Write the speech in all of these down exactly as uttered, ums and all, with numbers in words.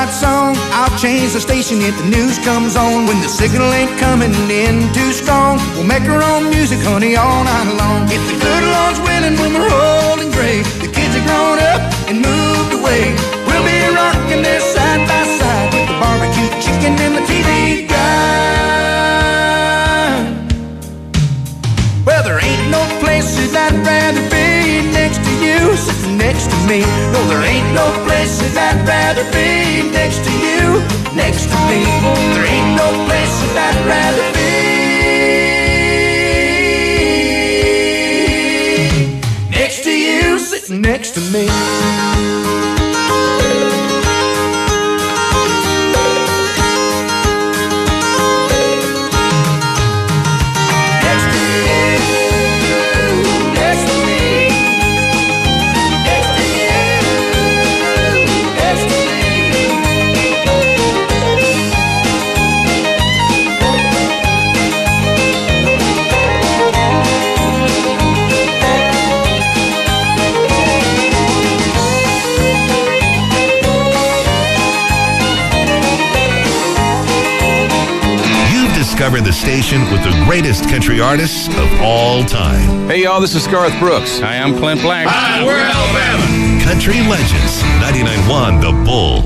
fight song. I'll change the station if the news comes on. When the signal ain't coming in too strong, we'll make our own music, honey, all night long. If the good Lord's willing, when we're old and gray, the kids are grown up and moved away, we'll be rocking there side by side with the barbecue chicken and the T V guide. Well, there ain't no places I'd rather be next to you, sitting next to me. No, there ain't no places I'd rather be next to you, next to me. There ain't no places I'd rather be next to you, sitting next to me. Discover the station with the greatest country artists of all time. Hey, y'all, this is Garth Brooks. Hi, I'm Clint Black. Hi, we're Alabama. Country Legends, ninety-nine point one The Bull.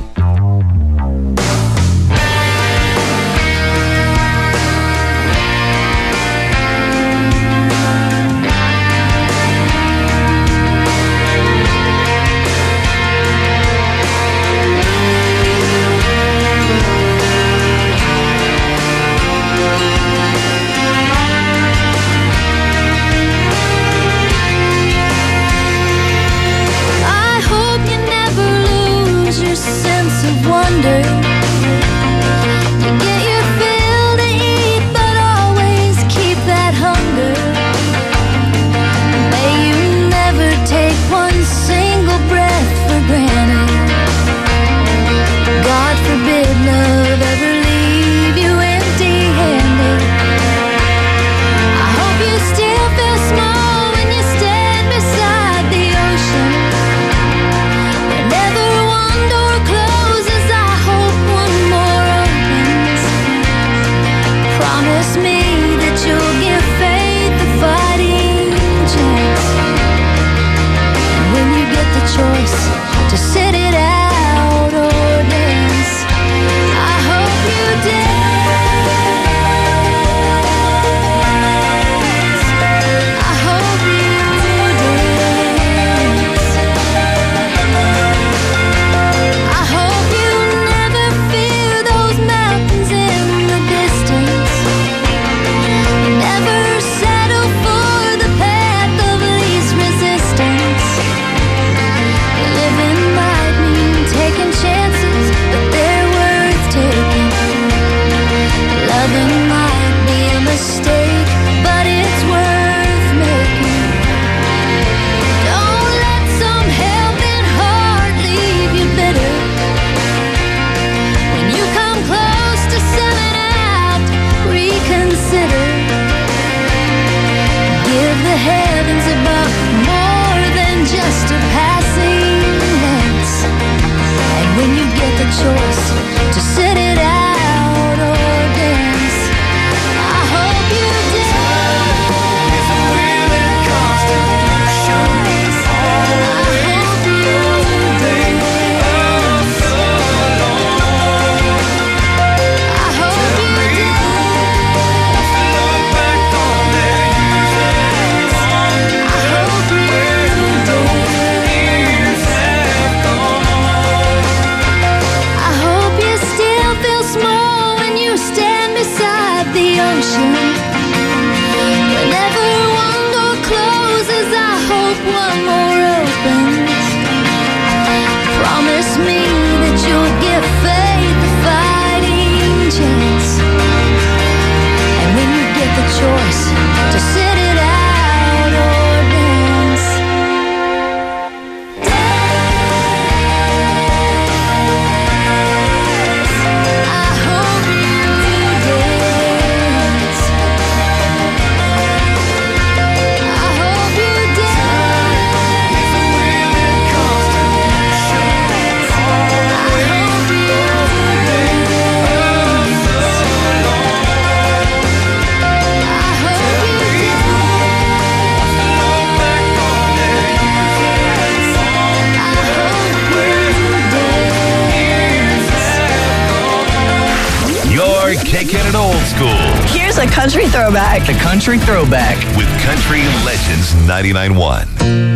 You're kicking it old school. Here's a country throwback. The country throwback. With Country Legends ninety-nine point one.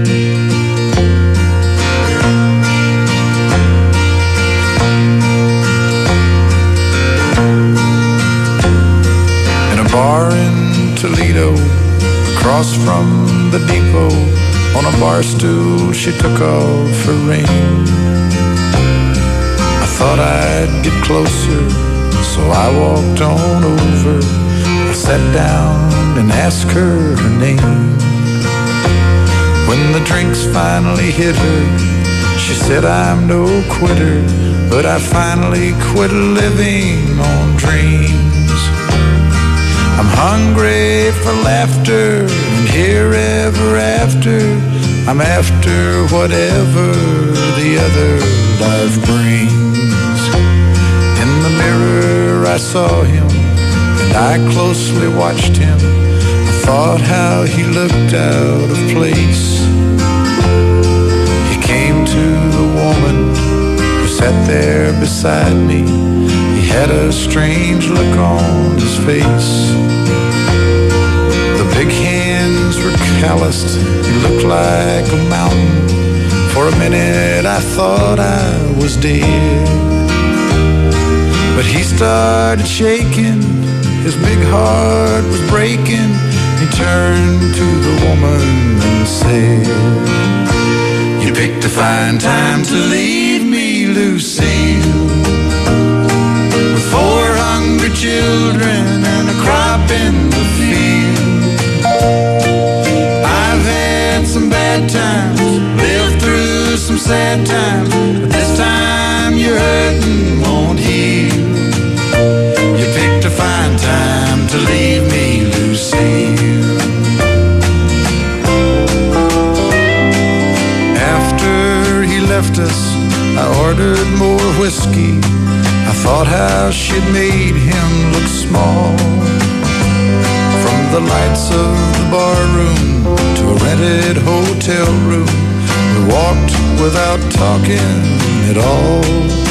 In a bar in Toledo, across from the depot, on a bar stool she took off her ring. I thought I'd get closer, so I walked on over. I sat down and asked her her name. When the drinks finally hit her, she said, I'm no quitter, but I finally quit living on dreams. I'm hungry for laughter, and here ever after, I'm after whatever the other life brings. In the mirror I saw him, and I closely watched him. I thought how he looked out of place. He came to the woman who sat there beside me. He had a strange look on his face. The big hands were calloused, he looked like a mountain. For a minute I thought I was dead. But he started shaking, his big heart was breaking. He turned to the woman and said, you picked a fine time to leave me, Lucille, with four hungry children and a crop in the field. I've had some bad times, lived through some sad times, but this time your hurting won't heal. You picked a fine time to leave me, Lucille. After he left us, I ordered more whiskey. I thought how she'd made him look small. From the lights of the bar room to a rented hotel room, we walked without talking at all.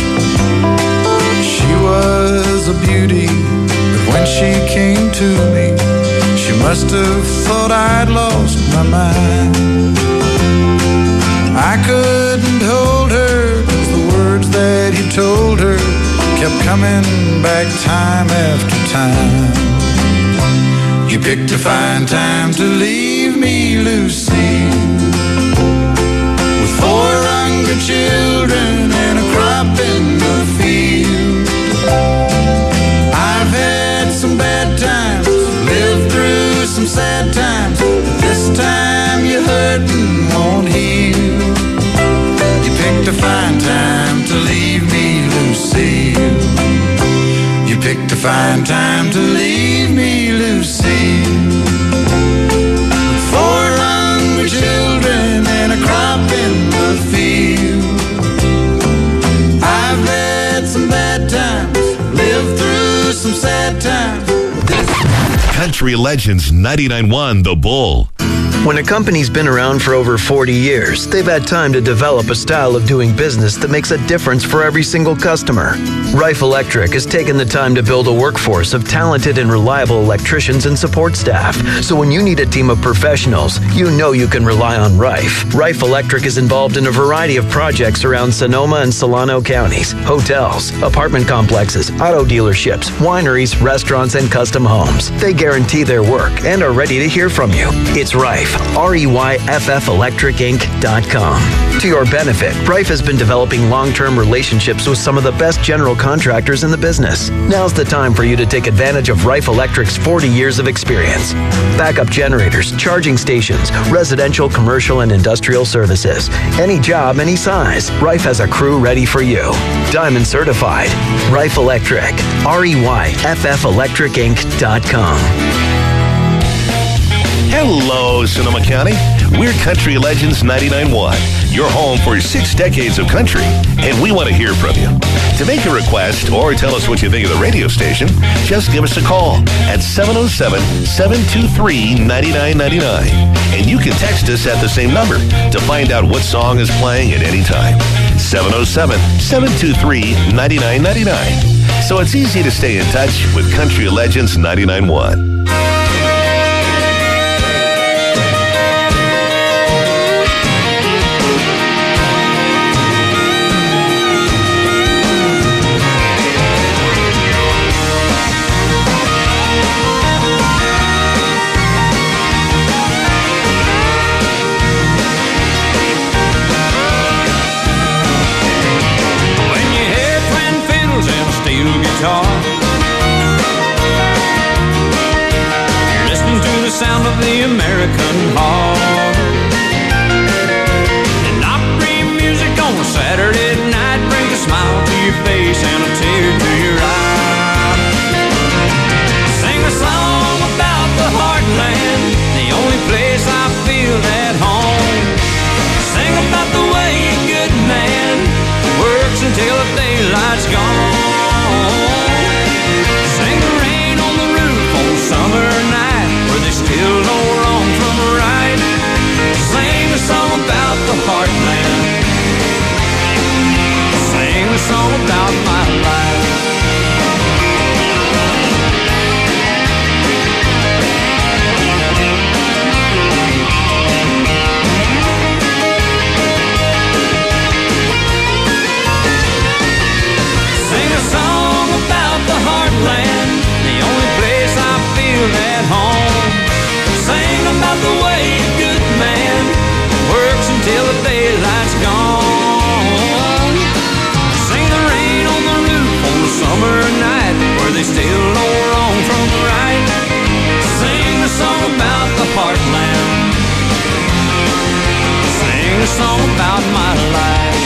She was a beauty, but when she came to me, she must have thought I'd lost my mind. I couldn't hold her, 'cause the words that he told her kept coming back time after time. You picked a fine time to leave me, Lucille, with four hungry children and a crop in the field. I've had some bad times, lived through some sad times, but this time your hurting won't heal. You picked a fine time to leave me, Lucille. You picked a fine time to leave me, Lucille, with four hungry children and a crop in the field. I've had some bad times, lived through some sad times. Country Legends ninety-nine point one, The Bull. When a company's been around for over forty years, they've had time to develop a style of doing business that makes a difference for every single customer. Rife Electric has taken the time to build a workforce of talented and reliable electricians and support staff. So when you need a team of professionals, you know you can rely on Rife. Rife Electric is involved in a variety of projects around Sonoma and Solano counties, hotels, apartment complexes, auto dealerships, wineries, restaurants, and custom homes. They guarantee their work and are ready to hear from you. It's Rife. R E Y F F Electric Inc dot com. To your benefit, Rife has been developing long-term relationships with some of the best general contractors in the business. Now's the time for you to take advantage of Rife Electric's forty years of experience. Backup generators, charging stations, residential, commercial, and industrial services. Any job, any size, Rife has a crew ready for you. Diamond certified. Rife Electric. R E Y F F Electric Inc dot com. Hello, Sonoma County. We're Country Legends ninety-nine point one, your home for six decades of country, and we want to hear from you. To make a request or tell us what you think of the radio station, just give us a call at seven oh seven, seven two three, nine nine nine nine. And you can text us at the same number to find out what song is playing at any time. seven oh seven, seven two three, nine nine nine nine. so it's easy to stay in touch with Country Legends ninety-nine point one. Guitar. You're listening to the sound of the American heart. And Opry music on a Saturday night brings a smile to your face and a tear to your eye. Sing a song about the heartland, the only place I feel at home. Sing about the way a good man works until the daylight's gone. Sing the rain on the roof on a summer night where they still know wrong from right. Sing a song about the heartland. Sing a song about my life. Sing a song about the heartland, the only place I feel at home. Sing about the way a good man works until the daylight's gone. Sing the rain on the roof on a summer night where they still know wrong from right. Sing a song about the heartland. Sing a song about my life.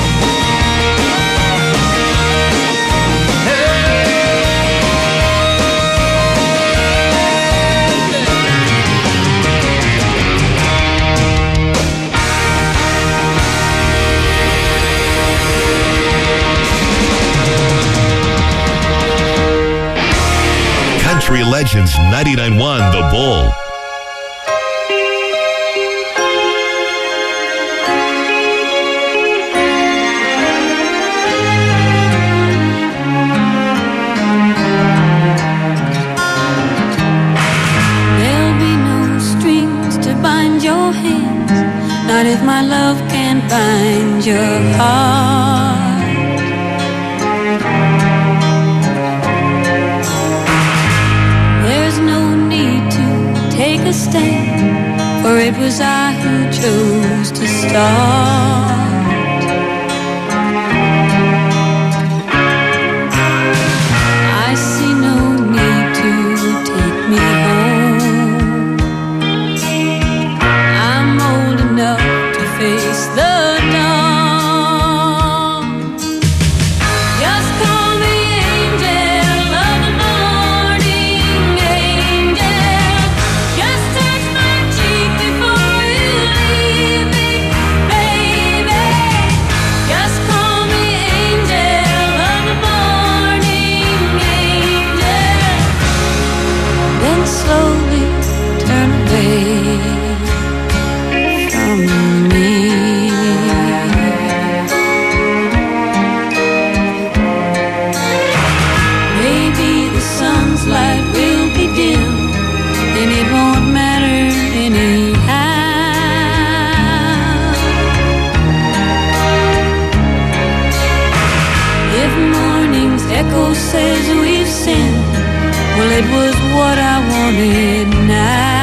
Country Legends ninety-nine point one The Bull. There'll be no strings to bind your hands, not if my love can bind your heart. Take a stand, for it was I who chose to start. I see no need to take me home. I'm old enough to face the dawn. Just call me angel of the morning, angel. Just touch my cheek before you leave me, baby. Just call me angel of the morning, angel. Then slowly turn away from me. Maybe the sun's light will be dim, and it won't matter anyhow. If morning's echo says we've sinned, well, it was what I wanted now.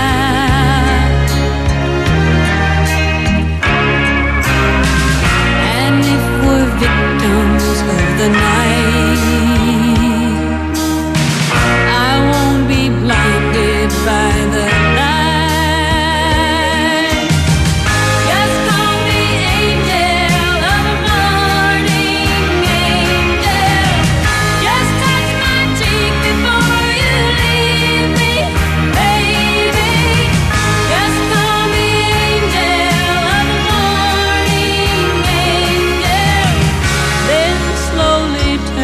And if we're victims of the night, I won't be blinded by the light. Just call me angel of the morning, angel. Just touch my cheek before you leave me, baby. Just call me angel of the morning, angel. Then slowly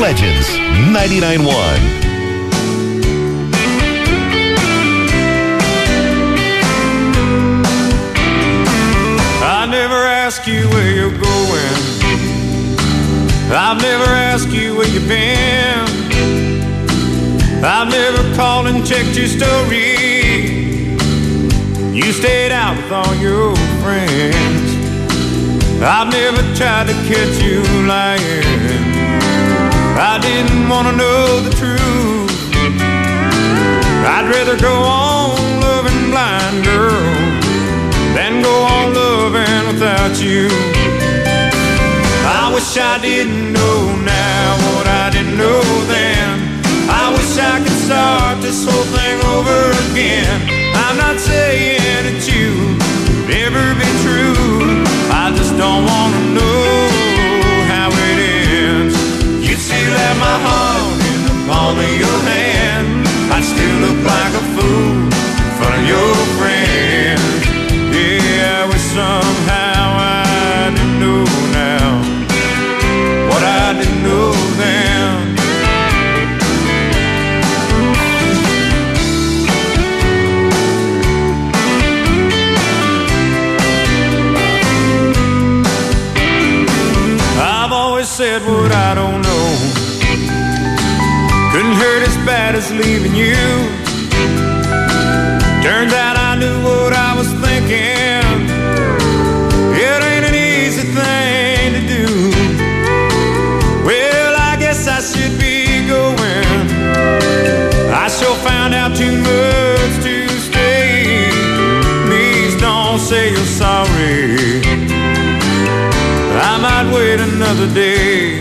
Legends ninety-nine point one. I never ask you where you're going. I've never asked you where you've been. I've never called and checked your story. You stayed out with all your friends. I've never tried to catch you lying. I didn't want to know the truth. I'd rather go on loving blind, girl, than go on loving without you. I wish I didn't know now what I didn't know then. I wish I could start this whole thing over again. I'm not saying that you could ever be true. I just don't want to know how it ends. You'd still have my heart in the palm of your hand. I'd still look like a fool in front of your friends. Yeah, I wish somehow I didn't know now what I didn't know then. I've always said what I don't know. Couldn't hurt as bad as leaving you. Turns out I knew what I was thinking. It ain't an easy thing to do. Well, I guess I should be going. I sure found out too much to stay. Please don't say you're sorry. I might wait another day.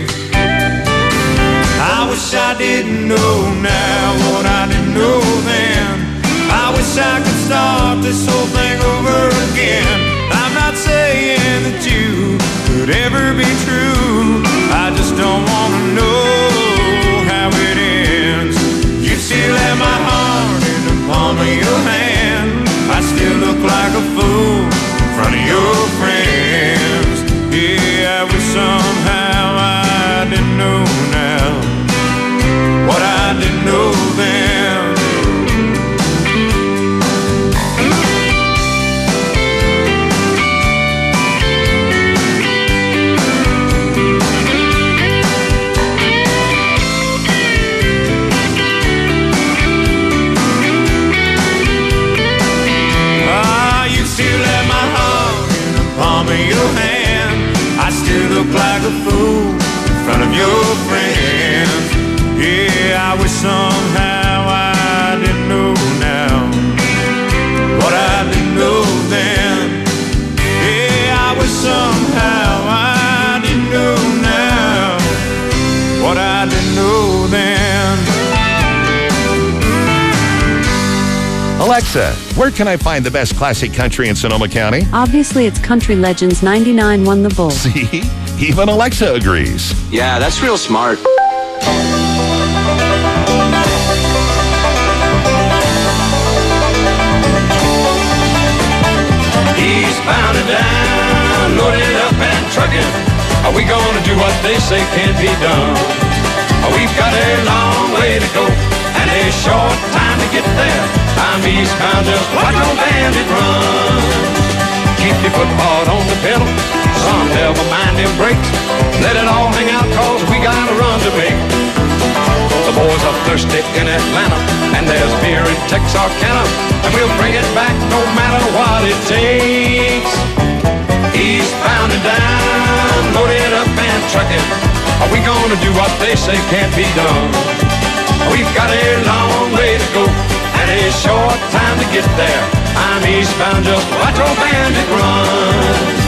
I wish I didn't know now what I didn't know then. I wish I could start this whole thing over again. I'm not saying that you could ever be true. I just don't want to know how it ends. You still have my heart in the palm of your hand. I still look like a fool in front of your friends. Yeah, I wish somehow I didn't know now what I didn't know then. Ah, you still have my heart in the palm of your hand. I still look like a fool in front of your friends. Yeah, I wish somehow I didn't know now what I didn't know then. Yeah, I wish somehow I didn't know now what I didn't know then. Alexa, where can I find the best classic country in Sonoma County? Obviously, it's Country Legends ninety-nine won the Bull. See? Even Alexa agrees. Yeah, that's real smart. Eastbound and down, loaded up and trucking. Are we gonna do what they say can't be done? We've got a long way to go and a short time to get there. I'm eastbound, just watch old bandit run. Keep your foot hard on the pedal, son, never mind them brakes. Let it all hang out, cause we got a run to make. The boys are thirsty in Atlanta, and there's beer in Texarkana, and we'll bring it back no matter what it takes. Eastbound and down, loaded up and trucking. Are we gonna do what they say can't be done? We've got a long way to go and a short time to get there. I'm eastbound, just watch old bandit run.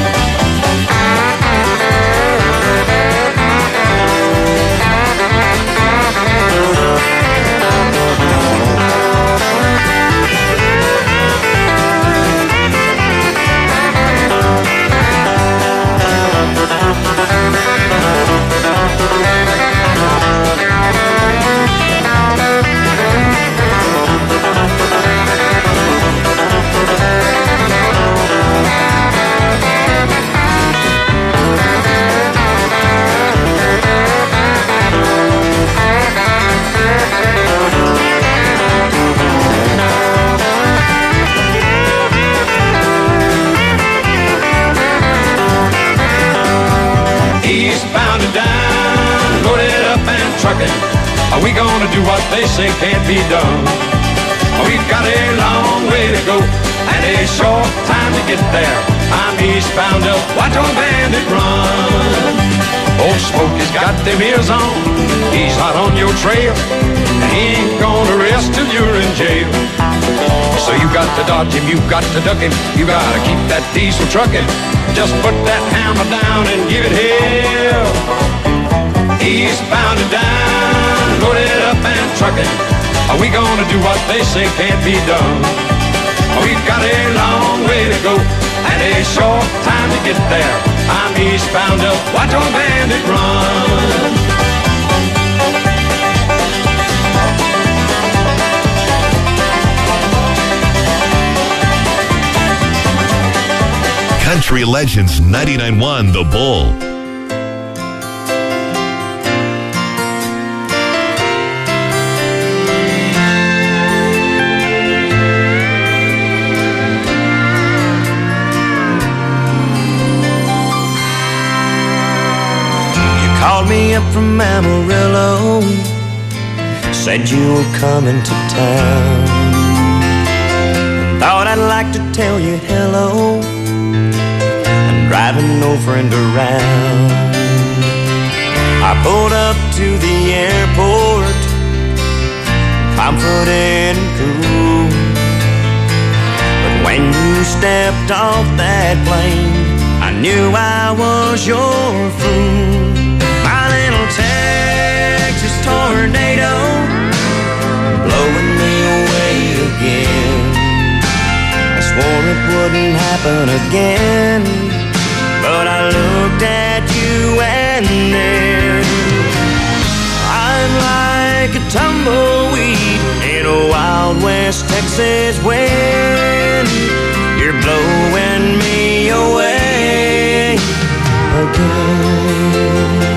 they say can't be done. We've got a long way to go and a short time to get there. I'm eastbound up, watch old bandit run. Old Smokey's got them ears on, he's hot on your trail, and he ain't gonna rest till you're in jail. So you got to dodge him, you got to duck him, you gotta keep that diesel trucking. Just put that hammer down and give it hell. Eastbound and down, load it up and trucking. Are we gonna do what they say can't be done? We've got a long way to go and a short time to get there. I'm eastbound up, watch old bandit run. Country Legends ninety-nine point one The Bull. Called me up from Amarillo, said you were coming to town. Thought I'd like to tell you hello, I'm driving no friend around. I pulled up to the airport, confident and cool, but when you stepped off that plane, I knew I was your fool. Texas tornado blowing me away again. I swore it wouldn't happen again, but I looked at you and then I'm like a tumbleweed in a Wild West Texas wind. You're blowing me away again.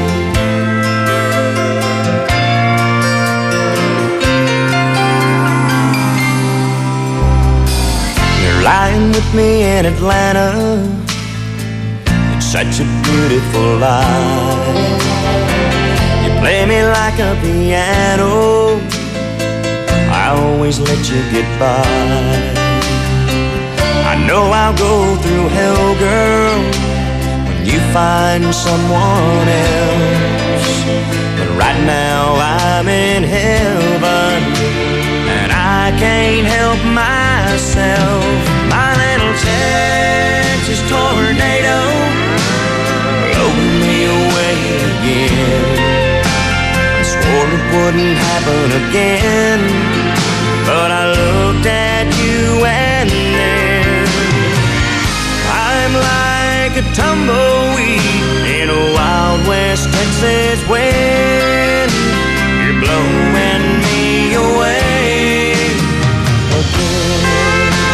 Lying with me in Atlanta, it's such a beautiful life. You play me like a piano, I always let you get by. I know I'll go through hell, girl, when you find someone else. But right now I'm in heaven, and I can't help myself. My little Texas tornado blowing me away again. I swore it wouldn't happen again, but I looked at you and then I'm like a tumbleweed in a Wild West Texas wind. You're blowing me away again.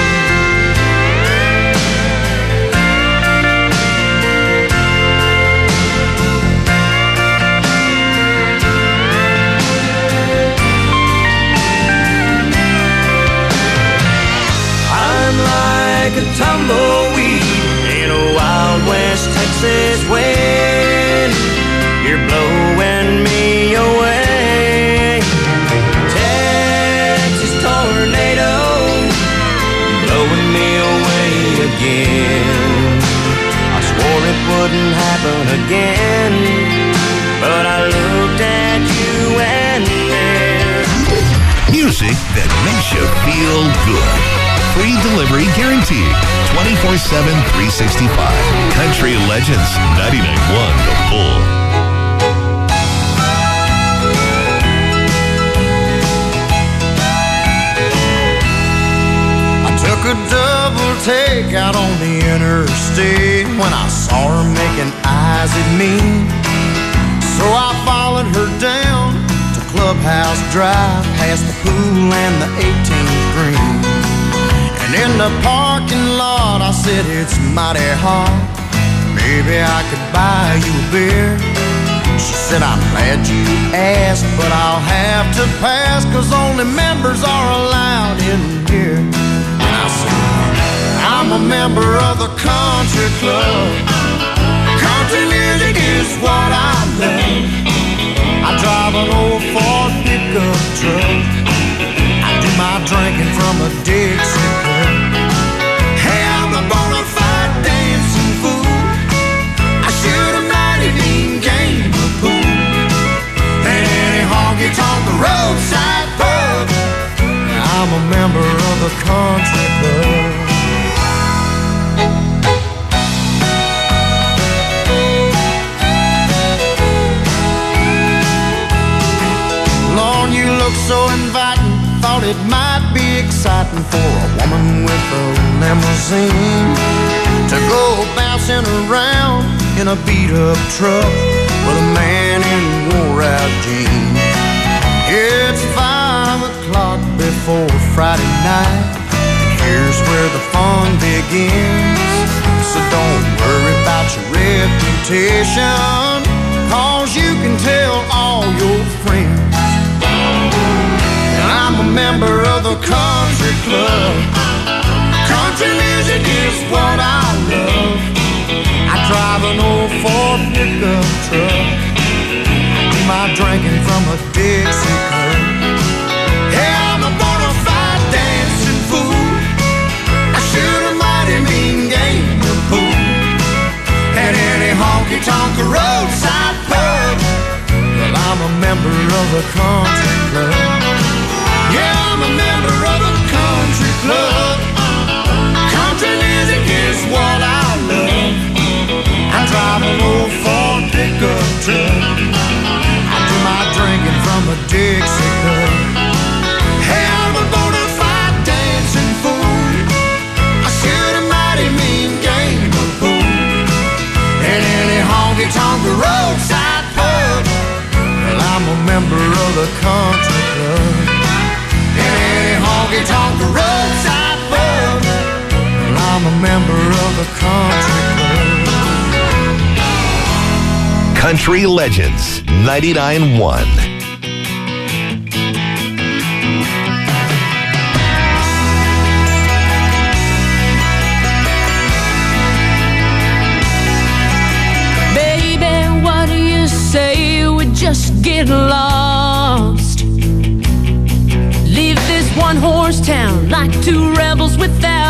Like a tumbleweed in a Wild West Texas wind. You're blowing me away. Texas tornado blowing me away again. I swore it wouldn't happen again, but I looked at you and then Music that makes you feel good. Free delivery guaranteed. twenty-four seven, three sixty-five. Country Legends ninety-nine point one The Bull. I took a double take out on the interstate when I saw her making eyes at me. So I followed her down to Clubhouse Drive, past the pool and the eighteenth green. And in the parking lot I said, it's mighty hot, maybe I could buy you a beer. She said, I'm glad you asked, but I'll have to pass, 'cause only members are allowed in here. And I said, I'm a member of the country club. Country music is what I love. I drive an old Ford pickup pickup truck. I do my drinking from a Dixie cup. Hey, I'm a bona fide dancing fool. I shoot a mighty mean game of pool. And any honky-tonk roadside pub, I'm a member of the country club. Lord, you look so inviting. Thought it might be exciting for a woman with a limousine to go bouncing around in a beat-up truck with a man in wore-out jeans. It's five o'clock before Friday night. Here's where the fun begins. So don't worry about your reputation, 'cause you can tell all your friends. And I'm a member of the country club. Country music is what I love. I drive an old Ford pickup truck. I do my drinking from a Dixie cup. Yeah, I'm a bona fide dancing fool. I shoot a mighty mean game of pool at any honky-tonk roadside pub. Well, I'm a member of the country club. Yeah, I'm a member of the country club. Country music is what I love. I drive an old Ford pickup truck. I do my drinking from a Dixie cup. Hey, I'm a bona fide dancing fool. I shoot a mighty mean game of pool at any honky-tonk roadside pub. Well, I'm a member of the country club. At any honky-tonk roadside pub. Well, I'm a member of the country club. Country Legends ninety-nine point one. Baby, what do you say we just get lost? Leave this one horse town like two rebels without